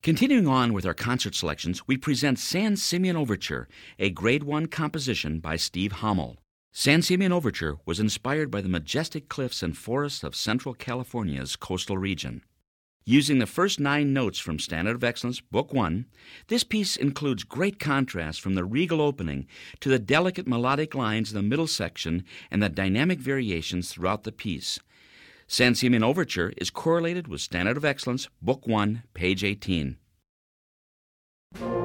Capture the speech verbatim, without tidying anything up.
Continuing on with our concert selections, we present San Simeon Overture, a Grade one composition by Steve Hommel. San Simeon Overture was inspired by the majestic cliffs and forests of Central California's coastal region. Using the first nine notes from Standard of Excellence, Book one, this piece includes great contrast from the regal opening to the delicate melodic lines in the middle section and the dynamic variations throughout the piece. San Simeon Overture is correlated with Standard of Excellence, Book one, page eighteen.